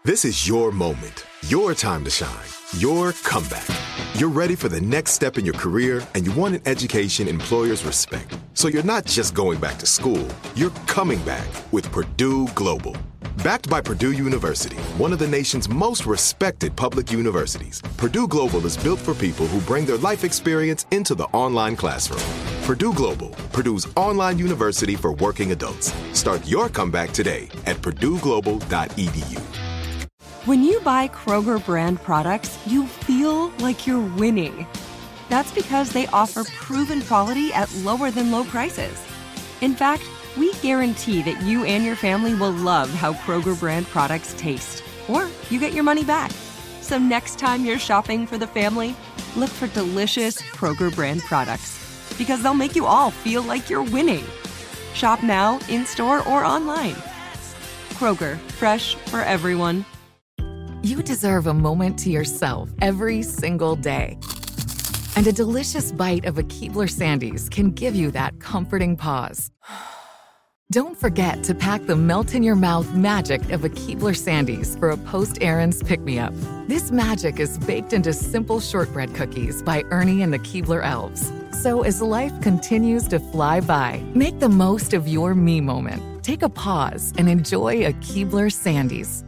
This is your moment, your time to shine, your comeback. You're ready for the next step in your career, and you want an education employers respect. So you're not just going back to school, you're coming back with Purdue Global. Backed by Purdue University, one of the nation's most respected public universities, Purdue Global is built for people who bring their life experience into the online classroom. Purdue Global, Purdue's online university for working adults. Start your comeback today at purdueglobal.edu. When you buy Kroger brand products, you feel like you're winning. That's because they offer proven quality at lower than low prices. In fact, we guarantee that you and your family will love how Kroger brand products taste, or you get your money back. So next time you're shopping for the family, look for delicious Kroger brand products, because they'll make you all feel like you're winning. Shop now, in-store, or online. Kroger, fresh for everyone. You deserve a moment to yourself every single day. And a delicious bite of a Keebler Sandies can give you that comforting pause. Don't forget to pack the melt-in-your-mouth magic of a Keebler Sandies for a post-errands pick-me-up. This magic is baked into simple shortbread cookies by Ernie and the Keebler Elves. So as life continues to fly by, make the most of your me moment. Take a pause and enjoy a Keebler Sandies.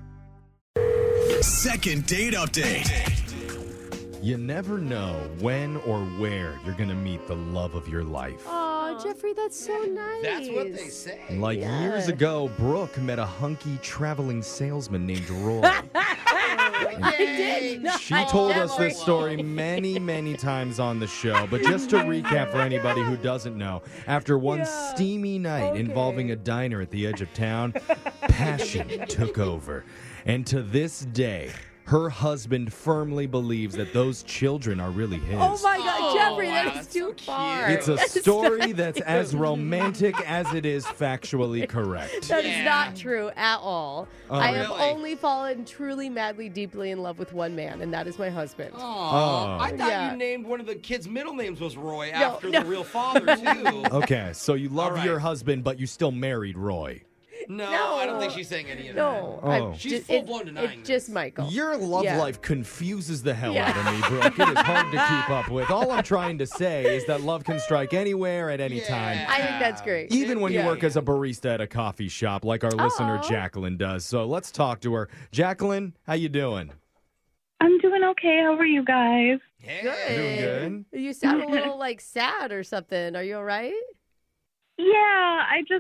Second date update. You never know when or where you're going to meet the love of your life. Oh, Jeffrey, that's so nice. That's what they say. Like years ago, Brooke met a hunky traveling salesman named Roy. I did not. She told us this story many, many times on the show. But just to recap for anybody who doesn't know, after one steamy night involving a diner at the edge of town, passion took over. And to this day, her husband firmly believes that those children are really his. Oh my God, Jeffrey, wow, that is too far. It's a story that's as romantic as it is factually correct. That is not true at all. Oh, I have really? only fallen truly, madly, deeply in love with one man, and that is my husband. Oh, I thought Yeah. you named one of the kids' middle names was Roy after the real father, too. Okay, so you love All right. your husband, but you still married Roy. No, No. I don't think she's saying any of No, Oh. I'm She's just, full-blown denying it's just Michael. Your love Yeah. life confuses the hell Yeah. out of me, Brooke. It is hard to keep up with. All I'm trying to say is that love can strike anywhere at any time. I think that's great. Even when you Yeah. work as a barista at a coffee shop like our listener Aw. Jacqueline does. So let's talk to her. Jacqueline, how you doing? I'm doing okay. How are you guys? Yeah. Doing good. You sound a little like sad or something. Are you all right? Yeah,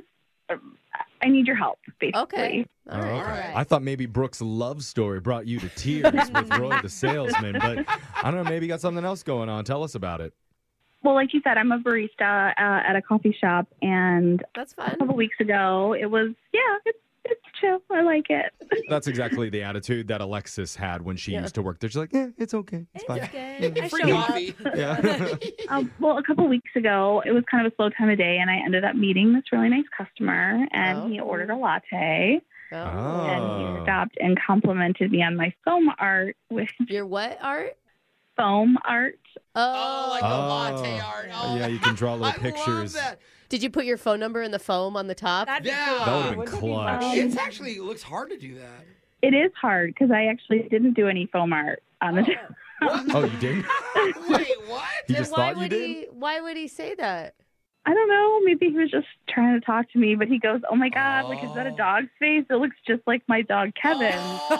I need your help, basically. Okay. All right. Oh, All okay. right. I thought maybe Brooke's love story brought you to tears with Roy the salesman, but I don't know, maybe you got something else going on. Tell us about it. Well, like you said, I'm a barista at a coffee shop, and That's a fun. couple weeks ago, it was, it's chill. I like it. That's exactly the attitude that Alexis had when she used to work there. She's like, yeah, it's okay. It's fine. Okay. Free coffee. Yeah. Well, a couple weeks ago, it was kind of a slow time of day, and I ended up meeting this really nice customer, and he ordered a latte, Oh. and he stopped and complimented me on my foam art, with Your what art? foam art. Oh, like the latte art. Oh, Yeah, you can draw little I pictures. love that. Did you put your phone number in the foam on the top? Yeah. That would have been clutch. It's actually, it looks hard to do that. It is hard because I actually didn't do any foam art on the Oh, you did? Wait, what? You Then just why thought you would did? Why would he say that? I don't know. Maybe he was just trying to talk to me, but he goes, "Oh my God, like is that a dog's face? It looks just like my dog Kevin."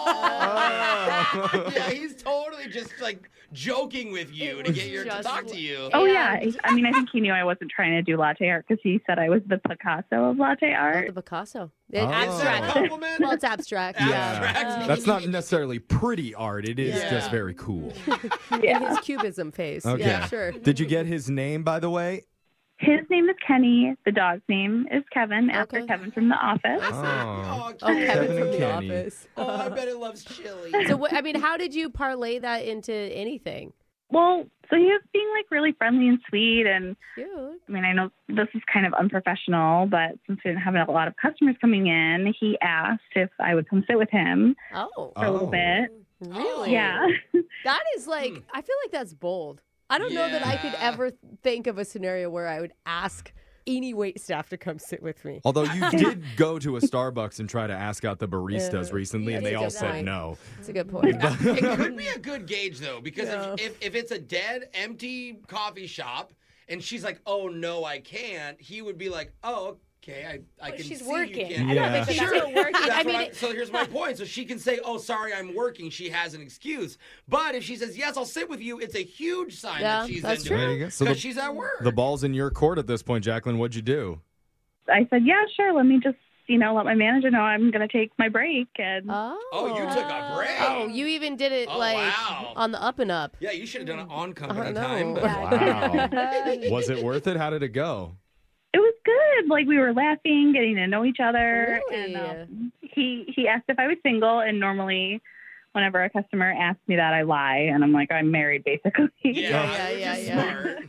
Oh. Yeah, he's totally just like joking with you to get your to just talk to you. Oh yeah. I mean, I think he knew I wasn't trying to do latte art because he said I was the Picasso of latte Oh, art. the Picasso. Oh. Abstract. Compliment? Well, it's abstract. Abstract. That's not necessarily pretty art. It is Yeah. just very cool. In his cubism face. Okay. Yeah, sure. Did you get his name, by the way? His name is Kenny. The dog's name is Kevin, after Okay. Kevin from The Office. Oh. Oh, Kevin Kevin from and The Kenny. Office. Oh, I bet it loves chili. So, I mean, how did you parlay that into anything? Well, so he was being like really friendly and sweet, and Cute. I mean, I know this is kind of unprofessional, but since we didn't have a lot of customers coming in, he asked if I would come sit with him Oh, for a little bit. really? Yeah. That is like, I feel like that's bold. I don't know that I could Yeah. ever think of a scenario where I would ask any wait staff to come sit with me. Although you did go to a Starbucks and try to ask out the baristas recently, and that's they a all good said point. no. That's a good point. It could be a good gauge, though, because Yeah. if it's a dead, empty coffee shop and she's like, oh, no, I can't, he would be like, oh, okay, I can she's see working. you can't. I don't think Yeah. that's still working. That's I mean, what so here's my point. So she can say, oh, sorry, I'm working. She has an excuse. But if she says, yes, I'll sit with you, it's a huge sign Yeah, that she's that's into true. There you go. it. So Because the- she's at work. The ball's in your court at this point, Jacqueline. What'd you do? I said, yeah, sure. Let me just, let my manager know I'm going to take my break. And Oh, you took a break. Oh, you even did it Oh, like wow. on the up and up. Yeah, you should have done it on I company don't know. time. But Wow. Was it worth it? How did it go? it was good. Like, we were laughing, getting to know each other. Really? And he asked if I was single. And normally, whenever a customer asks me that, I lie. And I'm like, I'm married, basically. yeah, Yeah, which is yeah. smart.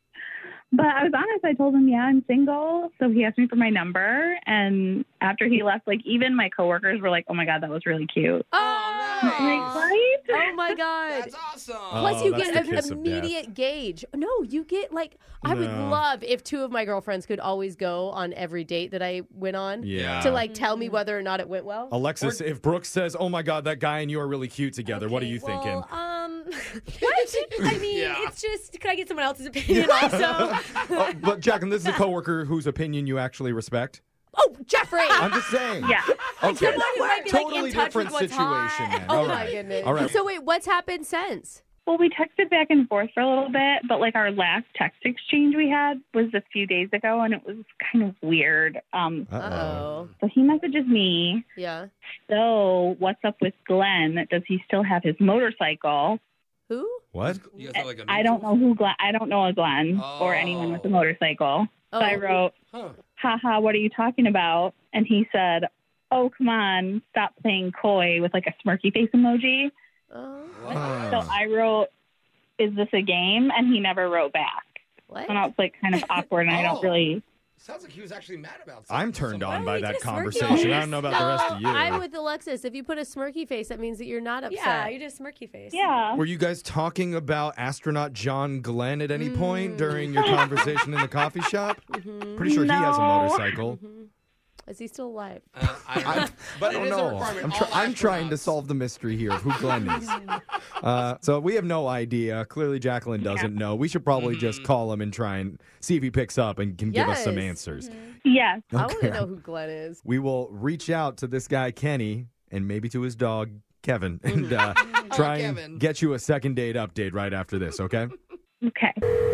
But I was honest. I told him, yeah, I'm single. So he asked me for my number. And after he left, like, even my coworkers were like, oh, my God, that was really cute. Oh, Like, nice. right? Oh my God. That's awesome. Plus, you that's get the an kiss of death. immediate gauge. No, you get like, I would No. love if two of my girlfriends could always go on every date that I went on Yeah. to like tell me whether or not it went well. Alexis, if Brooke says, oh my God, that guy and you are really cute together, what are you thinking? Well, what? I mean, Yeah. it's just, could I get someone else's opinion also? Oh, but Jacqueline, this is a coworker whose opinion you actually respect. Oh, Jeffrey! I'm just saying. Yeah. Okay. Someone who might be, like, in Totally touch different with what's situation hot. then. Oh All my right. goodness. All right. So wait, what's happened since? Well, we texted back and forth for a little bit, but like our last text exchange we had was a few days ago, and it was kind of weird. Uh-oh. So he messages me. Yeah. So what's up with Glenn? Does he still have his motorcycle? Who? What? You guys have like a I don't know who Glenn. I don't know a Glenn or anyone with a motorcycle. Oh. So I wrote, Huh. haha, what are you talking about? And he said, oh, come on, stop playing coy with like a smirky face emoji. Oh. So I wrote, is this a game? And he never wrote back. What? And I was like kind of awkward, and I don't really. Sounds like he was actually mad about something. I'm turned on by Why that did you smirky conversation. face? I don't know about the rest of you. I'm with Alexis. If you put a smirky face, that means that you're not upset. Yeah, you just smirky face. Yeah. Were you guys talking about astronaut John Glenn at any point during your conversation in the coffee shop? Pretty sure he has a No. motorcycle. Is he still alive? I don't know. But I it don't is a know. requirement. I'm All trying to astronauts. solve the mystery here of who Glenn is. So we have no idea. Clearly, Jacqueline doesn't know. We should probably just call him and try and see if he picks up and can give us some Yes. answers. Yes. I want Okay. to know who Glenn is. We will reach out to this guy, Kenny, and maybe to his dog, Kevin, and try Kevin. and get you a second date update right after this, okay? Okay.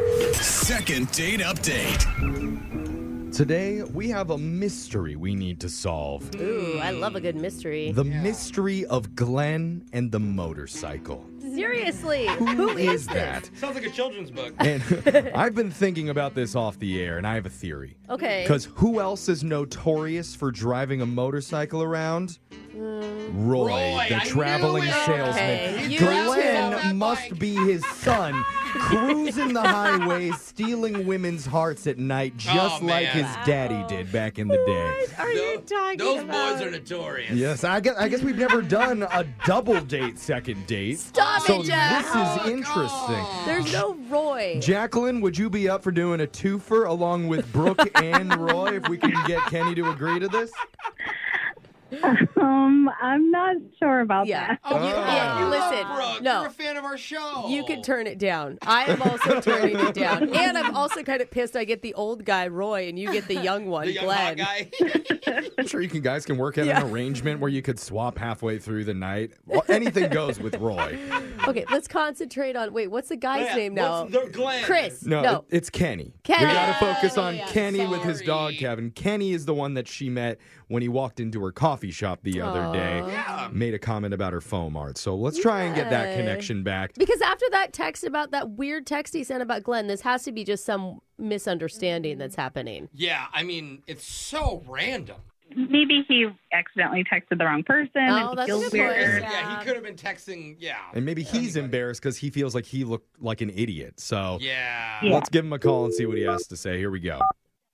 Second date update. Today, we have a mystery we need to solve. Ooh, I love a good mystery. The mystery of Glenn and the motorcycle. Seriously, Who is is that? Sounds like a children's book. And I've been thinking about this off the air, and I have a theory. Okay. Because who else is notorious for driving a motorcycle around? Roy, Roy, the I traveling knew it. salesman. Okay, you two on Glenn that must bike. be his son, cruising the highways, stealing women's hearts at night, just Oh, like man. his daddy did back in the day. What are you talking Those about? boys are notorious. Yes, I guess we've never done a double date second date. Stop so it, Jeff. this is interesting. There's no Roy. Jacqueline, would you be up for doing a twofer along with Brooke and Roy if we can get Kenny to agree to this? I'm not sure about Yeah. that. Oh, Yeah, you love listen, Brooke. no. You're a fan of our show. You can turn it down. I am also turning it down. And I'm also kind of pissed I get the old guy, Roy, and you get the young one, the young hot Glenn. guy. I'm sure you guys can work out an arrangement where you could swap halfway through the night. Well, anything goes with Roy. Okay, let's concentrate on. Wait, what's the guy's Yeah, name now? what's the Glenn? Chris. No, it's Kenny. Kenny. We got to focus on yeah, Kenny with his dog, sorry. Kevin. Kenny is the one that she met when he walked into her coffee shop the other day. Yeah. Made a comment about her foam art. So let's try and get that Yeah. connection back. Because after that text about that weird text he sent about Glenn, this has to be just some misunderstanding that's happening. Yeah, I mean, it's so random. Maybe he accidentally texted the wrong person. Oh, and that's a feels good point. weird. Yeah, he could have been texting. Yeah. And maybe he's embarrassed because he feels like he looked like an idiot. So Yeah. Yeah. let's give him a call and see what he has to say. Here we go.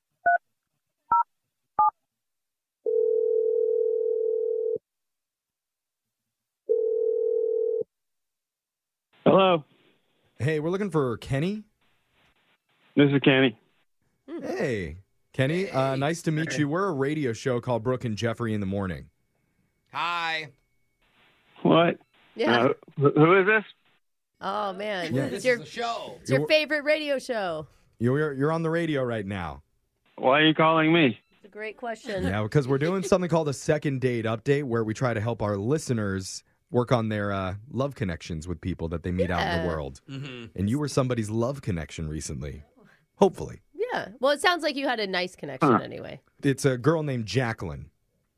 Hello, Hey, we're looking for Kenny. this is Kenny. Hey, Kenny, nice to meet you. We're a radio show called Brooke and Jeffrey in the Morning. Hi. What? Yeah. Who is this? Oh man, Yeah. it's This your is the show. it's your favorite radio show. You're on the radio right now. Why are you calling me? It's a great question. Yeah, because we're doing something called a second date update where we try to help our listeners work on their love connections with people that they meet out in the world. Mm-hmm. And you were somebody's love connection recently. Hopefully. Yeah. Well, it sounds like you had a nice connection anyway. It's a girl named Jacqueline.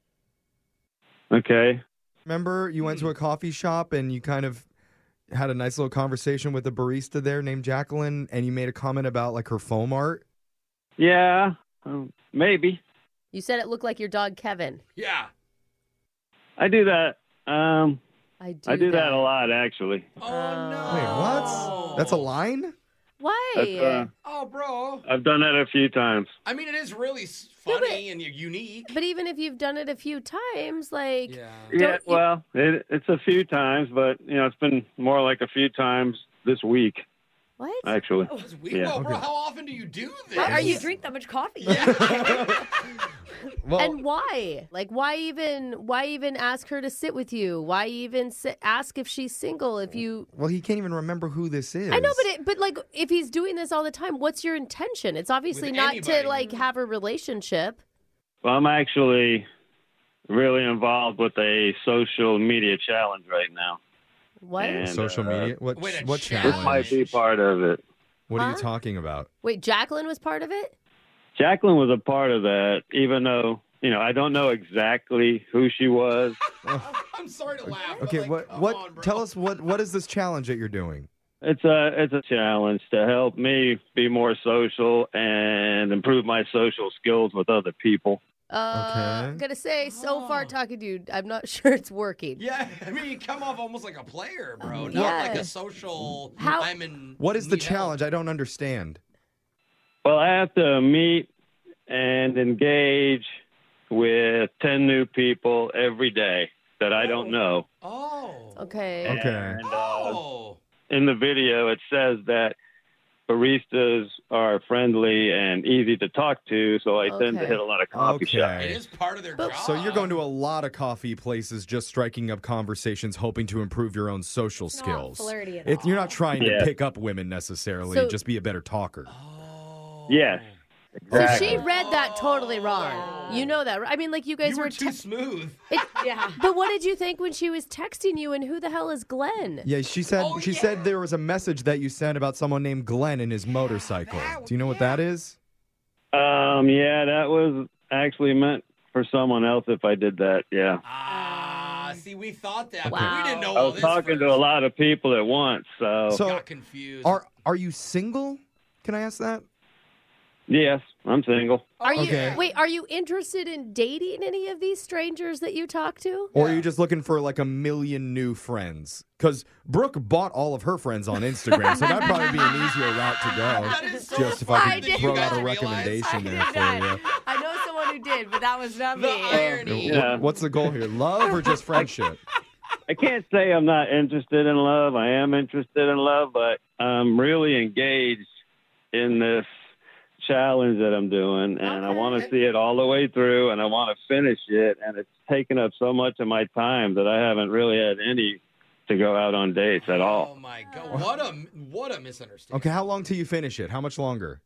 Okay. Remember you went to a coffee shop and you kind of had a nice little conversation with a barista there named Jacqueline and you made a comment about like her foam art? Yeah, maybe. You said it looked like your dog Kevin. Yeah. I do that. I do that a lot, actually. Oh, no. Wait, what? That's a line? Why? That's, Oh, bro. I've done that a few times. I mean, it is really funny and unique. But even if you've done it a few times, like Yeah. Yeah, well, it's a few times, but, it's been more like a few times this week, what? actually. That was weird. Yeah. Well, bro, how often do you do this? How are you drink that much coffee? Well, And why? Like, why even ask her to sit with you? Why even ask if she's single? If you, well, he can't even remember who this is. I know, but like, if he's doing this all the time, what's your intention? It's obviously With not anybody. to like have a relationship. Well, I'm actually really involved with a social media challenge right now. What? And, Social media? What Wait, a what challenge? This challenge? might be part of it. What are you Huh? talking about? Wait, Jacqueline was part of it? Jacqueline was a part of that, even though, I don't know exactly who she was. I'm sorry to laugh. but, Okay, like, come what on, bro. tell us what is this challenge that you're doing? It's a challenge to help me be more social and improve my social skills with other people. I'm gonna say, so far talking to you, I'm not sure it's working. Yeah, I mean, you come off almost like a player, bro. Not Yeah. like a social. How- I'm in. What is the need help. challenge? I don't understand. Well, I have to meet and engage with 10 new people every day that I don't know. Oh. Okay. Okay. And Oh. in the video, it says that baristas are friendly and easy to talk to, so I tend to Okay. hit a lot of coffee shops. It is part of their job. So you're going to a lot of coffee places, just striking up conversations, hoping to improve your own social Not skills. flirty at You're not trying Yeah. to pick up women necessarily, So- just be a better talker. Yes. So Exactly. she read that totally wrong. You know that, right? I mean, like you guys You were were. too smooth. Yeah. But what did you think when she was texting you? And who the hell is Glenn? Yeah, she said Oh, she yeah. said there was a message that you sent about someone named Glenn and his motorcycle. Do you know what that is? Yeah, that was actually meant for someone else if I did that, yeah. See, we thought that, but Wow. we didn't know I all was this talking to a first. lot of people at once, so So Got confused. are you single? Can I ask that? yes, I'm single. Are you Okay. wait? Are you interested in dating any of these strangers that you talk to? Or are you just looking for like a million new friends? Because Brooke bought all of her friends on Instagram, so that'd probably be an easier route to That go. is so Just if funny I that could you throw guys out a realize. recommendation there for you. I know someone who did, but that was not The me. irony. Yeah. What's the goal here? Love or just friendship? I can't say I'm not interested in love. I am interested in love, but I'm really engaged in this challenge that I'm doing, and I want to see it all the way through, and I want to finish it, and it's taken up so much of my time that I haven't really had any to go out on dates at Oh all. my god! What a misunderstanding. Okay, how long till you finish it? How much longer?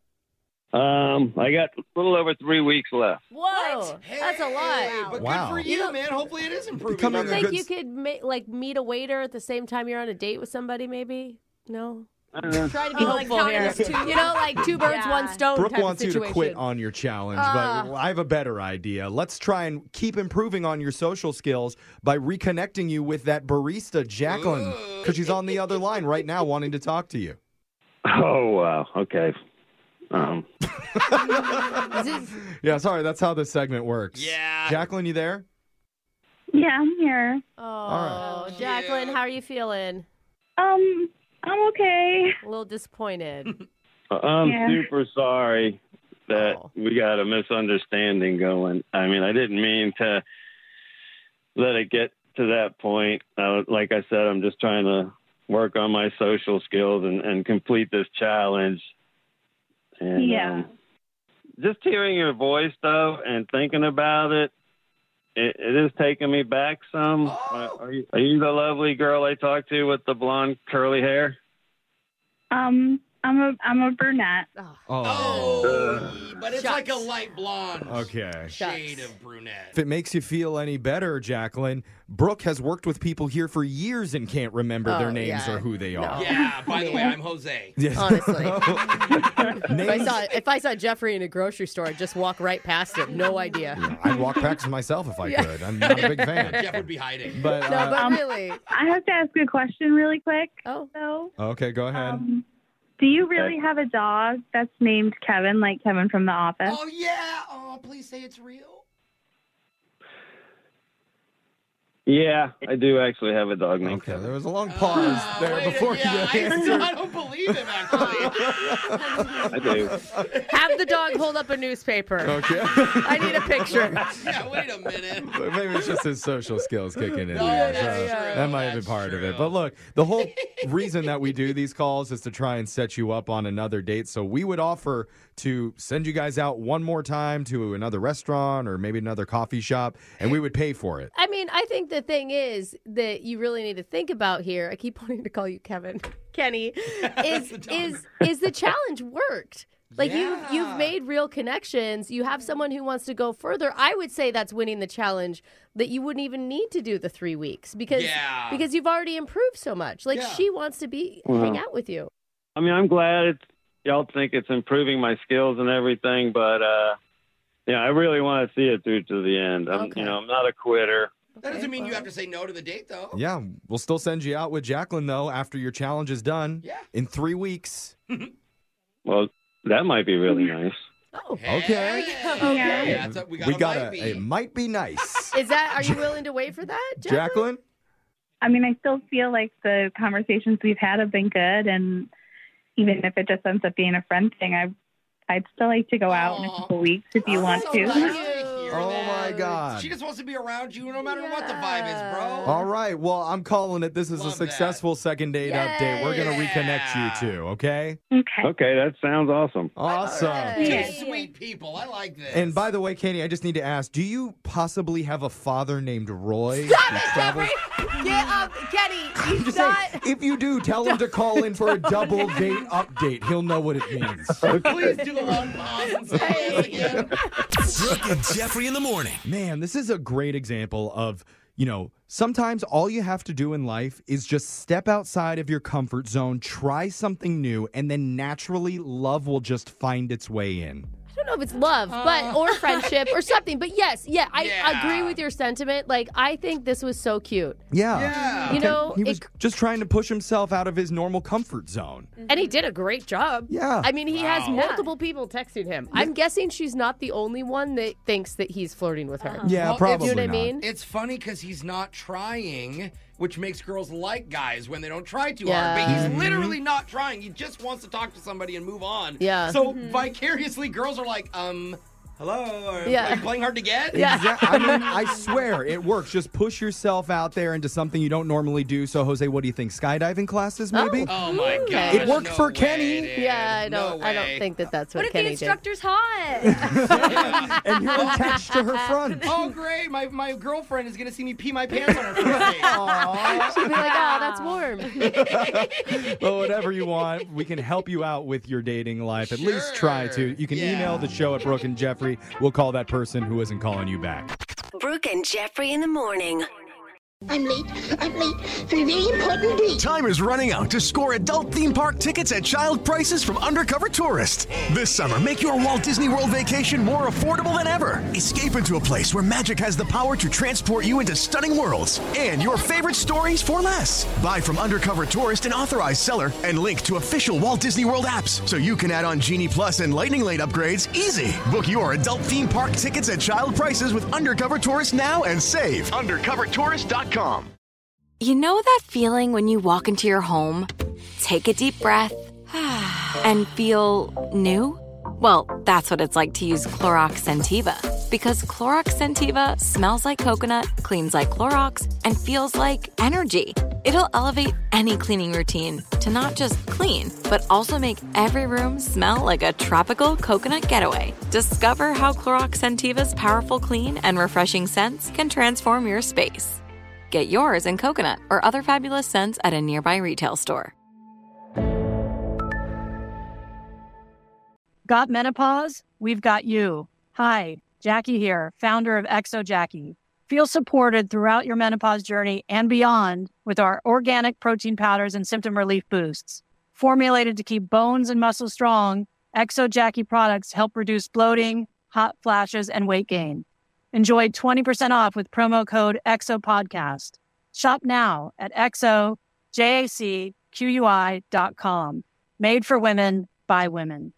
I got a little over 3 weeks left. Whoa, that's a Hey, lot. but Wow. good for you, man. Hopefully it is improving. Becoming You a think good you could meet a waiter at the same time you're on a date with somebody? Maybe no. Try to be Hopeful counting here. as two. You know, like two birds, one stone Brooke type wants of you to situation. quit on your challenge, but I have a better idea. Let's try and keep improving on your social skills by reconnecting you with that barista, Jacqueline, because she's on the other line right now wanting to talk to you. Oh, wow. Okay. Yeah, sorry, that's how this segment works. Yeah. Jacqueline, you there? Yeah, I'm here. Oh, right. Jacqueline, how are you feeling? I'm okay. A little disappointed. I'm Yeah. super sorry that Oh. we got a misunderstanding going. I mean, I didn't mean to let it get to that point. Like I said, I'm just trying to work on my social skills and complete this challenge. And, Yeah. just hearing your voice, though, and thinking about it, it is taking me back some. Oh. Are you the lovely girl I talked to with the blonde curly hair? I'm a brunette. Oh, but it's like a light blonde Okay. shade of brunette. If it makes you feel any better, Jacqueline, Brooke has worked with people here for years and can't remember their names or who they are. Yeah, by the way, I'm Jose. Yes. Honestly. Names- If I saw Jeffrey in a grocery store, I'd just walk right past him. No idea. I'd walk past myself if I could. I'm not a big fan. Jeff would be hiding. But, No, but really. I have to ask a question really quick. Oh. So, okay, go ahead. do you really have a dog that's named Kevin, like Kevin from The Office? Oh, yeah. Oh, please say it's real. Yeah, I do actually have a dog named Okay, Kevin. there was a long pause there before you answered. I don't believe him, actually. I do. Have the dog hold up a newspaper. Okay. I need a picture. Yeah, wait a minute. But maybe it's just his social skills kicking in No, there. that's So true. that might have been That's part of it. true. But look, the whole reason that we do these calls is to try and set you up on another date. So we would offer to send you guys out one more time to another restaurant or maybe another coffee shop, and we would pay for it. I mean, I think the thing is that you really need to think about here. I keep wanting to call you Kenny. Is the challenge worked? Like you've made real connections. You have someone who wants to go further. I would say that's winning the challenge. That you wouldn't even need to do the 3 weeks because you've already improved so much. Like she wants to hang out with you. I mean, I'm glad y'all think it's improving my skills and everything, but I really want to see it through to the end. I'm not a quitter. That doesn't mean you have to say no to the date, though. Yeah, we'll still send you out with Jacqueline, though, after your challenge is done. Yeah. In 3 weeks. Well, that might be really nice. Oh, okay. Yeah, we got a it might be nice. Are you willing to wait for that, Jacqueline? I mean, I still feel like the conversations we've had have been good, and even if it just ends up being a friend thing, I'd still like to go out in a couple weeks if you want to. Oh, my God. She just wants to be around you no matter what the vibe is, bro. All right. Well, I'm calling it. This is a successful second date update. We're going to reconnect you two, okay? Okay, that sounds awesome. Awesome. Two sweet people. I like this. And by the way, Katie, I just need to ask, do you possibly have a father named Roy? Stop it, Jeffrey! Get up, Kenny. He's not. If you do, tell him to call in for a double date update. He'll know what it means. Please do a long pause and say it again. Brooke and Jeffrey in the morning. Man, this is a great example of, sometimes all you have to do in life is just step outside of your comfort zone, try something new, and then naturally love will just find its way in. I don't know if it's love, or friendship or something. But yes, I agree with your sentiment. Like, I think this was so cute. Yeah. You know, he was just trying to push himself out of his normal comfort zone. And he did a great job. Yeah. I mean, he has multiple people texting him. I'm guessing she's not the only one that thinks that he's flirting with her. Yeah, Well, probably You know what not. I mean? It's funny because he's not trying, which makes girls like guys when they don't try too Yeah. hard. But he's literally not trying. He just wants to talk to somebody and move on. Yeah. So vicariously, girls are like, hello? Are you playing hard to get? Yeah. I mean, I swear it works. Just push yourself out there into something you don't normally do. So, Jose, what do you think? Skydiving classes, maybe? Oh, my God. It worked for Kenny. Yeah, I don't think that that's what, What if Kenny the instructor's hot? And you're attached to her front. Oh, great. My girlfriend is going to see me pee my pants on her first date. did. She'd be like, oh, that's warm. Well, whatever you want, we can help you out with your dating life. At least try to. You can email the show at Brooke and Jeffrey. We'll call that person who isn't calling you back. Brooke and Jeffrey in the morning. I'm late for a very important date. Time is running out to score adult theme park tickets at child prices from Undercover Tourist. This summer, make your Walt Disney World vacation more affordable than ever. Escape into a place where magic has the power to transport you into stunning worlds and your favorite stories for less. Buy from Undercover Tourist, an authorized seller, and link to official Walt Disney World apps so you can add on Genie Plus and Lightning Lane upgrades easy. Book your adult theme park tickets at child prices with Undercover Tourist now and save. UndercoverTourist.com. You know that feeling when you walk into your home, take a deep breath, and feel new? Well, that's what it's like to use Clorox Scentiva. Because Clorox Scentiva smells like coconut, cleans like Clorox, and feels like energy. It'll elevate any cleaning routine to not just clean, but also make every room smell like a tropical coconut getaway. Discover how Clorox Scentiva's powerful clean and refreshing scents can transform your space. Get yours in coconut or other fabulous scents at a nearby retail store. Got menopause? We've got you. Hi, Jackie here, founder of Exo Jackie. Feel supported throughout your menopause journey and beyond with our organic protein powders and symptom relief boosts. Formulated to keep bones and muscles strong, Exo Jackie products help reduce bloating, hot flashes, and weight gain. Enjoy 20% off with promo code EXOPODCAST. Shop now at exojacqui.com. Made for women by women.